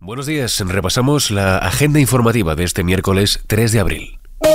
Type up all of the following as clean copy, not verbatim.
Buenos días, repasamos la agenda informativa de este miércoles 3 de abril.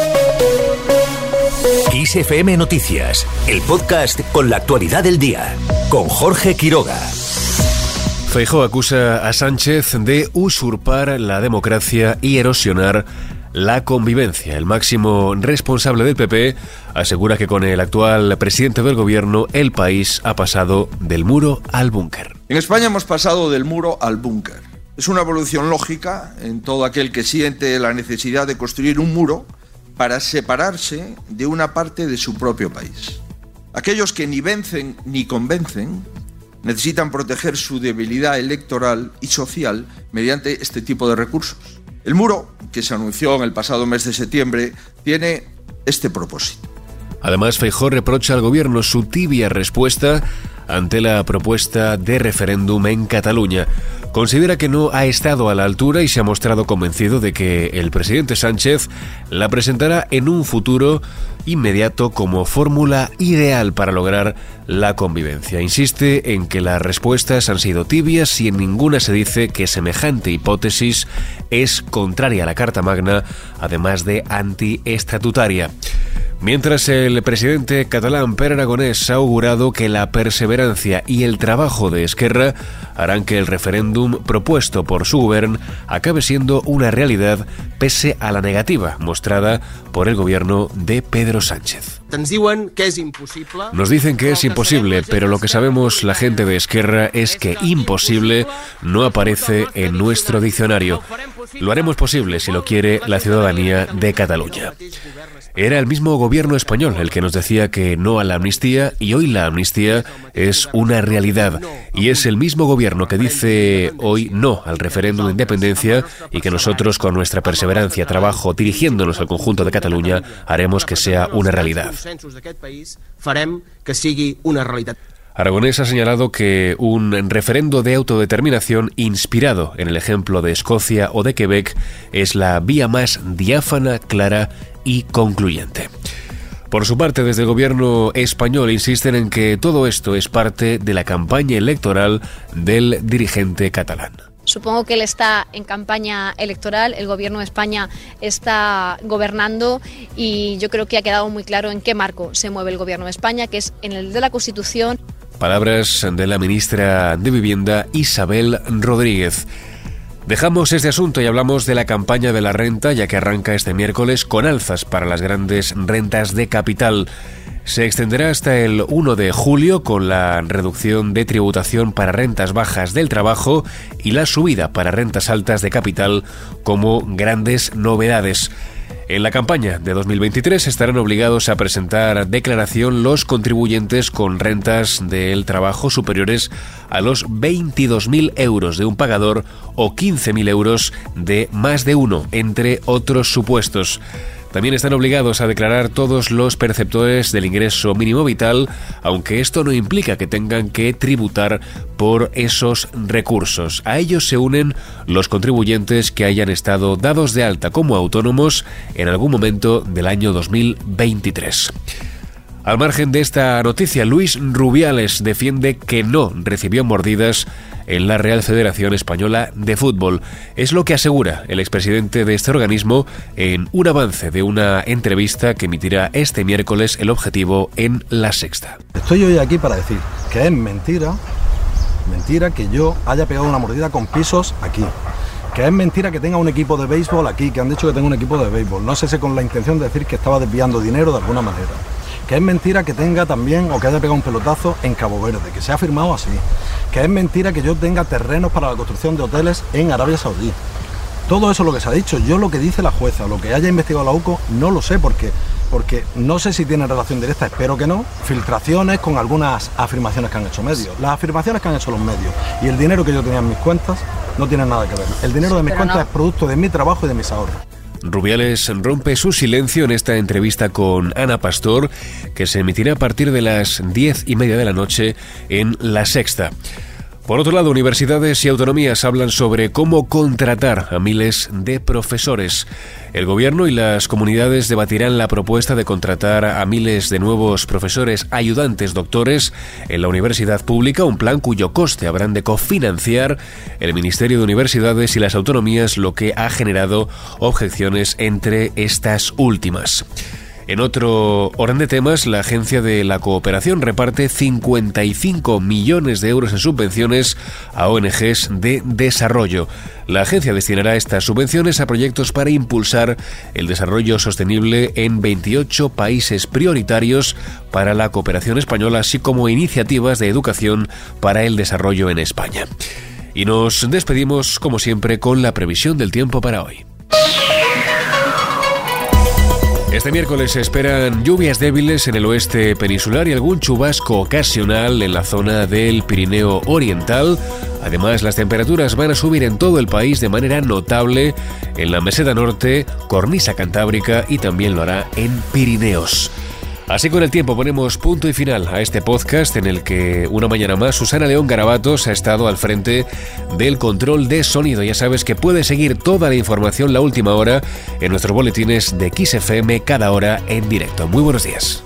XFM Noticias, el podcast con la actualidad del día, con Jorge Quiroga. Feijóo acusa a Sánchez de usurpar la democracia y erosionar la convivencia. El máximo responsable del PP asegura que con el actual presidente del gobierno el país ha pasado del muro al búnker. En España hemos pasado del muro al búnker. Es una evolución lógica en todo aquel que siente la necesidad de construir un muro para separarse de una parte de su propio país. Aquellos que ni vencen ni convencen necesitan proteger su debilidad electoral y social mediante este tipo de recursos. El muro, que se anunció en el pasado mes de septiembre, tiene este propósito. Además, Feijóo reprocha al gobierno su tibia respuesta ante la propuesta de referéndum en Cataluña. Considera que no ha estado a la altura y se ha mostrado convencido de que el presidente Sánchez la presentará en un futuro inmediato como fórmula ideal para lograr la convivencia. Insiste en que las respuestas han sido tibias y en ninguna se dice que semejante hipótesis es contraria a la Carta Magna, además de antiestatutaria. Mientras el presidente catalán Pere Aragonès ha augurado que la perseverancia y el trabajo de Esquerra harán que el referéndum propuesto por su gobierno acabe siendo una realidad pese a la negativa mostrada por el gobierno de Pedro Sánchez. Nos dicen que es imposible, pero lo que sabemos la gente de Esquerra es que imposible no aparece en nuestro diccionario. Lo haremos posible si lo quiere la ciudadanía de Cataluña. Era el mismo gobierno español el que nos decía que no a la amnistía y hoy la amnistía es una realidad. Y es el mismo gobierno que dice hoy no al referéndum de independencia y que nosotros con nuestra perseverancia, trabajo, dirigiéndonos al conjunto de Cataluña, haremos que sea una realidad. Aragonès ha señalado que un referendo de autodeterminación inspirado en el ejemplo de Escocia o de Quebec es la vía más diáfana, clara y concluyente. Por su parte, desde el gobierno español insisten en que todo esto es parte de la campaña electoral del dirigente catalán. Supongo que él está en campaña electoral, el gobierno de España está gobernando y yo creo que ha quedado muy claro en qué marco se mueve el gobierno de España, que es en el de la Constitución. Palabras de la ministra de Vivienda, Isabel Rodríguez. Dejamos este asunto y hablamos de la campaña de la renta, ya que arranca este miércoles con alzas para las grandes rentas de capital. Se extenderá hasta el 1 de julio con la reducción de tributación para rentas bajas del trabajo y la subida para rentas altas de capital como grandes novedades. En la campaña de 2023 estarán obligados a presentar declaración los contribuyentes con rentas del trabajo superiores a los 22.000 euros de un pagador o 15.000 euros de más de uno, entre otros supuestos. También están obligados a declarar todos los perceptores del ingreso mínimo vital, aunque esto no implica que tengan que tributar por esos recursos. A ellos se unen los contribuyentes que hayan estado dados de alta como autónomos en algún momento del año 2023. Al margen de esta noticia, Luis Rubiales defiende que no recibió mordidas en la Real Federación Española de Fútbol. Es lo que asegura el expresidente de este organismo en un avance de una entrevista que emitirá este miércoles El Objetivo en La Sexta. Estoy hoy aquí para decir que es mentira que yo haya pegado una mordida con pisos aquí. Que es mentira que tenga un equipo de béisbol aquí, que han dicho que tengo un equipo de béisbol. No sé si con la intención de decir que estaba desviando dinero de alguna manera. Que es mentira que tenga también o que haya pegado un pelotazo en Cabo Verde, que se ha firmado así. Que es mentira que yo tenga terrenos para la construcción de hoteles en Arabia Saudí. Todo eso es lo que se ha dicho. Yo lo que dice la jueza, lo que haya investigado la UCO, no lo sé porque no sé si tiene relación directa, espero que no. Filtraciones con algunas afirmaciones que han hecho medios. Las afirmaciones que han hecho los medios y el dinero que yo tenía en mis cuentas no tienen nada que ver. El dinero de mis cuentas es producto de mi trabajo y de mis ahorros. Rubiales rompe su silencio en esta entrevista con Ana Pastor, que se emitirá a partir de las 10:30 de la noche en La Sexta. Por otro lado, universidades y autonomías hablan sobre cómo contratar a miles de profesores. El gobierno y las comunidades debatirán la propuesta de contratar a miles de nuevos profesores ayudantes doctores en la universidad pública, un plan cuyo coste habrán de cofinanciar el Ministerio de Universidades y las autonomías, lo que ha generado objeciones entre estas últimas. En otro orden de temas, la Agencia de la Cooperación reparte 55 millones de euros en subvenciones a ONGs de desarrollo. La agencia destinará estas subvenciones a proyectos para impulsar el desarrollo sostenible en 28 países prioritarios para la cooperación española, así como iniciativas de educación para el desarrollo en España. Y nos despedimos, como siempre, con la previsión del tiempo para hoy. Este miércoles se esperan lluvias débiles en el oeste peninsular y algún chubasco ocasional en la zona del Pirineo Oriental. Además, las temperaturas van a subir en todo el país de manera notable en la meseta norte, cornisa cantábrica y también lo hará en Pirineos. Así con el tiempo ponemos punto y final a este podcast en el que una mañana más Susana León Garabatos ha estado al frente del control de sonido. Ya sabes que puedes seguir toda la información, la última hora, en nuestros boletines de XFM cada hora en directo. Muy buenos días.